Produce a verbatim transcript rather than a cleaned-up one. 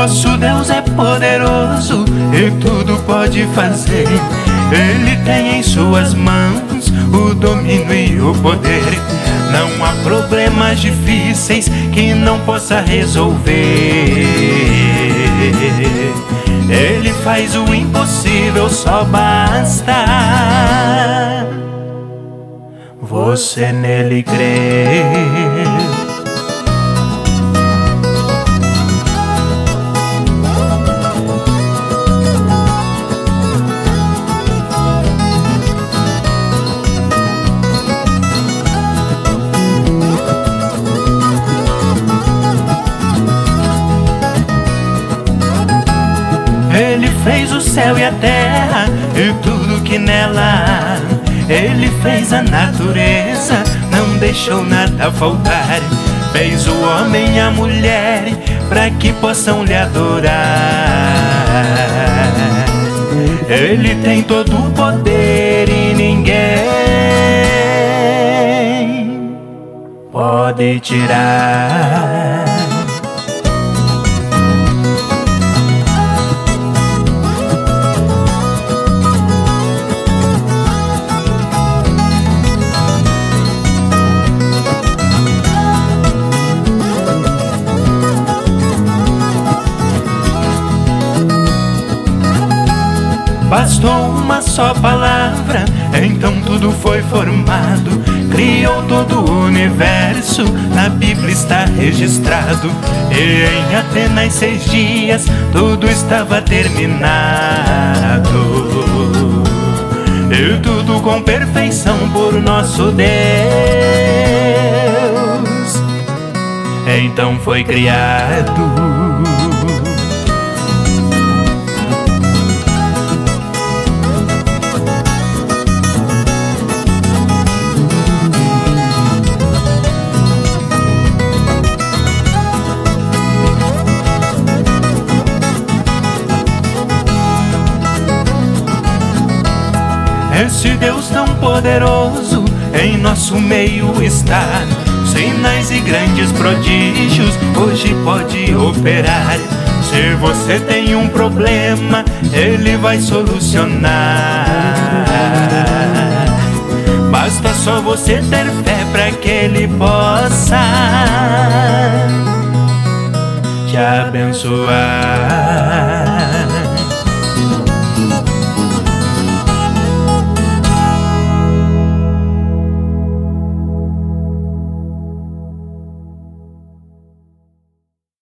Nosso Deus é poderoso e tudo pode fazer. Ele tem em suas mãos o domínio e o poder. Não há problemas difíceis que não possa resolver. Ele faz o impossível, só basta você nele crer. Ele fez o céu e a terra e tudo que nela há. Ele fez a natureza, não deixou nada faltar. Fez o homem e a mulher para que possam lhe adorar. Ele tem todo o poder e ninguém pode tirar. Bastou uma só palavra, então tudo foi formado. Criou todo o universo, na Bíblia está registrado. E em apenas seis dias tudo estava terminado. E tudo com perfeição por nosso Deus. Então foi criado. Esse Deus tão poderoso em nosso meio está. Sinais e grandes prodígios hoje pode operar. Se você tem um problema, Ele vai solucionar. Basta só você ter fé para que Ele possa te abençoar.